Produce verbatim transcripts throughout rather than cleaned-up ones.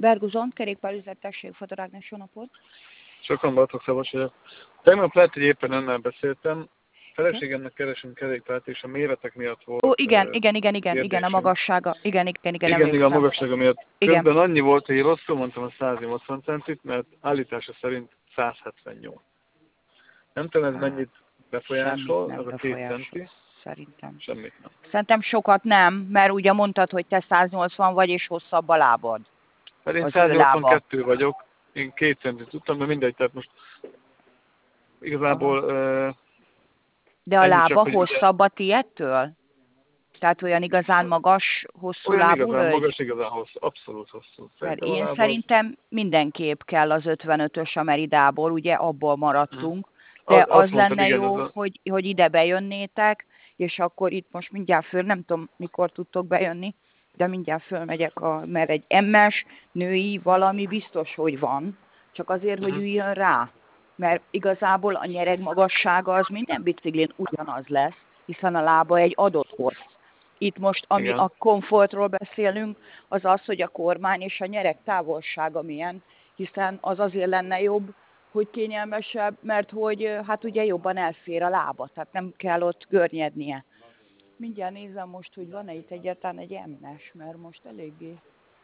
Berguzon, kerékpárüzlettesség, Fotorágnes, jó napot. Sokan Bartók Szabos vagyok. Tegnap lehet, hogy éppen önnel beszéltem. Feleségemnek keresünk kerékpárt, és a méretek miatt volt. Ó, igen, uh, igen, igen, igen, igen, a magassága. Igen, igen, igen, Igen, igen, a magassága miatt. Igen. Közben annyi volt, hogy rosszul mondtam a száz nyolcvan centit, mert állítása szerint száz hetvennyolc. Nem tudom, ez mennyit befolyásol, Semmit az nem a két befolyásol, centi. szerintem. Semmit nem. Szerintem sokat nem, mert ugye mondtad, hogy te száz nyolcvan vagy, és hosszabb a lábad. Mert én Az száz ő lába. nyolcvankettő vagyok, én két centit tudtam, de mindegy, tehát most igazából uh, De a ennyi csak, lába hogy hosszabb a tiédtől? Tehát olyan igazán magas, hosszú olyan lábú igazán hölgy? magas, igazán hosszú, abszolút hosszú. Mert Szerintem a én lába szerintem mindenképp kell az ötvenötös a Meridából, ugye abból maradtunk, de az, az azt mondtad, lenne igen, jó, ez a... hogy, hogy ide bejönnétek, és akkor itt most mindjárt föl, nem tudom, mikor tudtok bejönni, de mindjárt fölmegyek, a, mert egy em-es női valami biztos, hogy van, csak azért, hogy Uh-huh. üljön rá. Mert igazából a nyereg magassága az minden biciklén ugyanaz lesz, hiszen a lába egy adott hossz. Itt most, ami Igen. a komfortról beszélünk, az az, hogy a kormány és a nyereg távolsága milyen, hiszen az azért lenne jobb, hogy kényelmesebb, mert hogy hát ugye jobban elfér a lába, tehát nem kell ott görnyednie. Mindjárt nézem most, hogy van-e itt egyáltalán egy em-es, mert most eléggé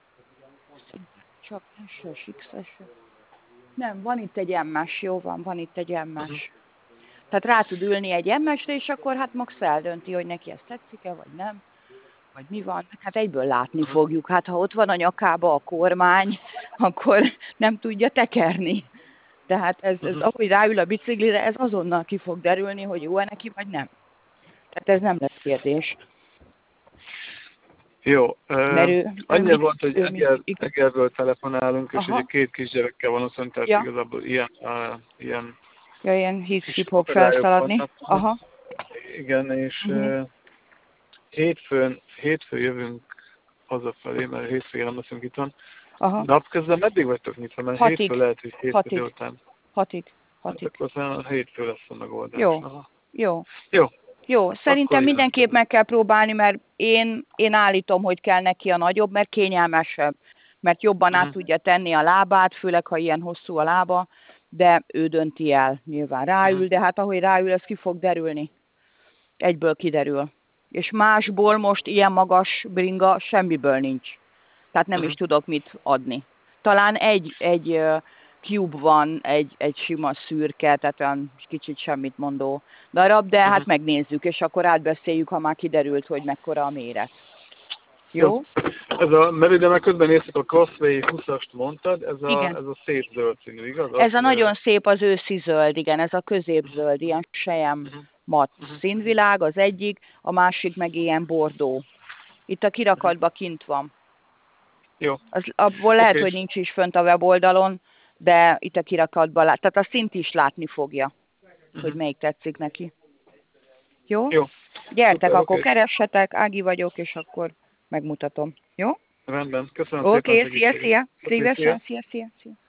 csak es-es, iksz-es. Nem, van itt egy em-es, jó van, van itt egy em-es. Uh-huh. Tehát rá tud ülni egy em-esre, és akkor hát max eldönti, hogy neki ez tetszik-e, vagy nem. Vagy mi van, hát egyből látni Uh-huh. fogjuk. Hát ha ott van a nyakába a kormány, akkor nem tudja tekerni. Tehát ez, ez Uh-huh. ahogy ráül a biciklire, ez azonnal ki fog derülni, hogy jó-e neki, vagy nem. Tehát ez nem lesz kérdés. Jó. Mert ő, Annyi ő volt, hogy ő Eger, Egerről telefonálunk, és Aha. ugye két kisgyerekkel van otthon, tehát Ja. igazából ilyen, uh, ilyen Ja, ilyen hip-hip-hop akadályok felszaladni. vannak. Aha. Igen, és Uh-huh. uh, hétfőn, hétfőn jövünk hazafelé, mert hétfőn nem leszünk itt van. Aha. Napközben meddig vagytok nyitva? Mert Hatig. hétfő lehet, hogy hétfő Hatig. délután. Hatig. Hát Hatig. akkor aztán hétfő lesz a megoldás. Jó. Aha. Jó. Jó. Jó, szerintem Akkor mindenképp meg kell próbálni, mert én, én állítom, hogy kell neki a nagyobb, mert kényelmesebb, mert jobban uh-huh. át tudja tenni a lábát, főleg ha ilyen hosszú a lába, de ő dönti el, nyilván ráül, uh-huh. de hát ahogy ráül, ez ki fog derülni. Egyből kiderül. És másból most ilyen magas bringa semmiből nincs. Tehát nem uh-huh. is tudok mit adni. Talán egy, egy uh, cube van, egy, egy sima szürke, tehát olyan kicsit semmit mondó darab, de uh-huh. hát megnézzük, és akkor átbeszéljük, ha már kiderült, hogy mekkora a méret. Jó? Jó. Ez a, mert ide meg közben néztük a Crossway húszast mondtad, ez a, Igen. ez a szép zöld színű, igaz? Ez a az, nagyon szép az őszi zöld, igen, ez a középzöld, ilyen sejem uh-huh. mat uh-huh. színvilág az egyik, a másik meg ilyen bordó. Itt a kirakatban kint van. Jó. Az, abból lehet, Okay. hogy nincs is fönt a weboldalon, de itt a kirakatban lát. Tehát a szint is látni fogja, uh-huh. hogy melyik tetszik neki. Jó? Jó. Gyertek, Super, akkor okay. keressetek, Ági vagyok, és akkor megmutatom. Jó? Rendben. Köszönöm okay, szépen szia, szia. Okay, Szívesen, szia, szia, szia.